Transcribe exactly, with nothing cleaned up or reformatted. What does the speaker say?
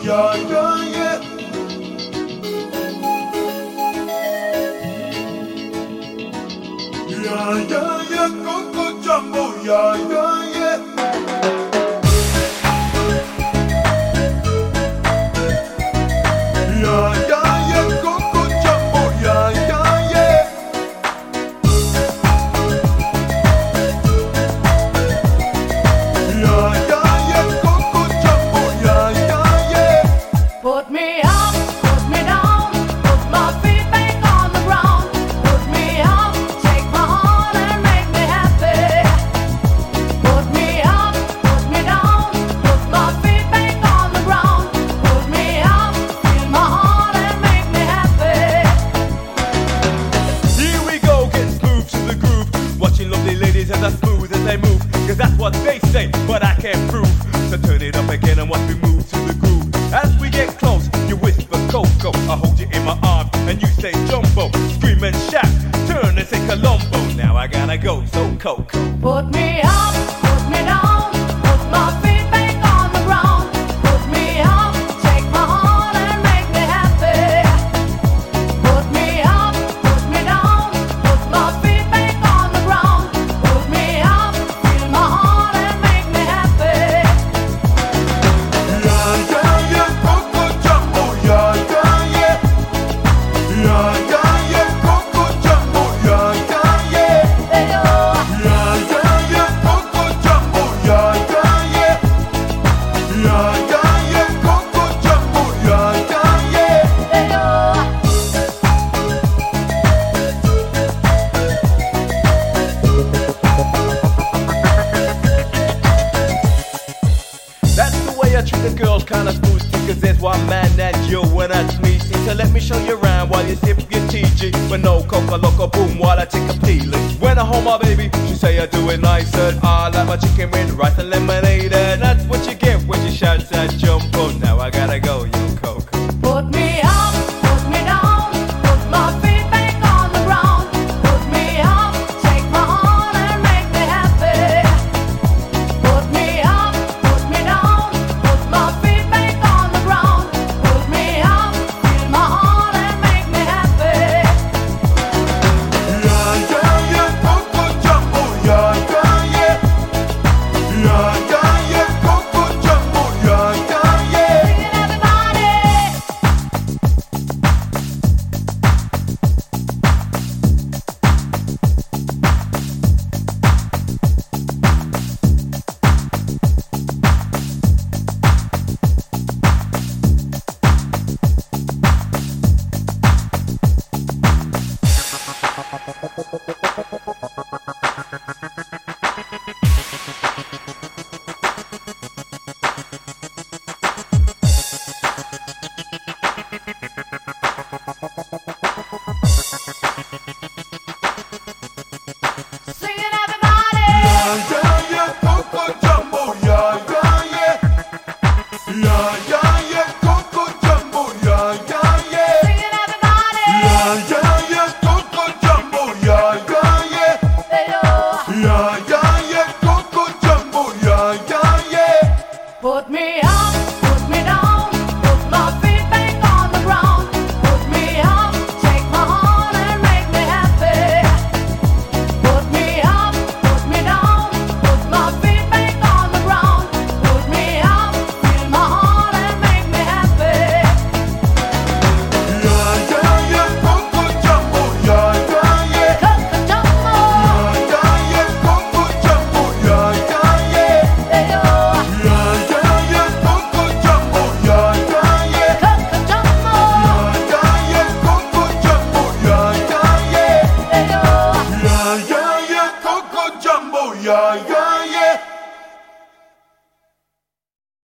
yeah, yeah, yeah. Yeah, yeah, yeah, Coco Jumbo, yeah, yeah, yeah. Yeah, yeah, yeah, Coco Jumbo, yeah, yeah, yeah. Yeah, yeah, yeah, Coco Jumbo, yeah, yeah, yeah. Put me up, put me down, put my feet back on the ground. Put me up, take my heart and make me happy. Put me up, put me down, put my feet back on the ground. Put me up, feel my heart and make me happy. Here we go, getting smooth to the groove. Watching lovely ladies as I smooth as they move. Cause that's what they say, but I can't prove. So turn it up again and watch me move to the groove. As we get close, you whisper Coco. I hold you in my arms and you say Jumbo. Scream and shout, turn and say Colombo. Now I gotta go, so Coco. Put me up, put me down, put my feet back on the ground. Put me up, take my heart and make me happy. Put me up, put me down, put my feet back on the ground. Put me up, feel my heart and make me happy. Yeah, yeah, yeah, Coco Jumbo, yeah, yeah, yeah. Yeah, yeah, yeah, Coco Jumbo, yeah, yeah, yeah. Hey, oh. Yeah, yeah, yeah, Coco Jumbo, yeah, yeah, yeah. Yeah, yeah, yeah, Coco Jumbo, yeah, yeah, yeah. Hey, oh. That's the way I treat the girls, kinda smooth. Cause there's one man that you and that's me. See, so let me show you around while you sip your T G. But no coca loco boom while I take a peeling. When I hold my baby, she say I do it nicer. I like my chicken with rice and lemonade. And that's what you get when you shout that Jumbo. Now I gotta go, yeah.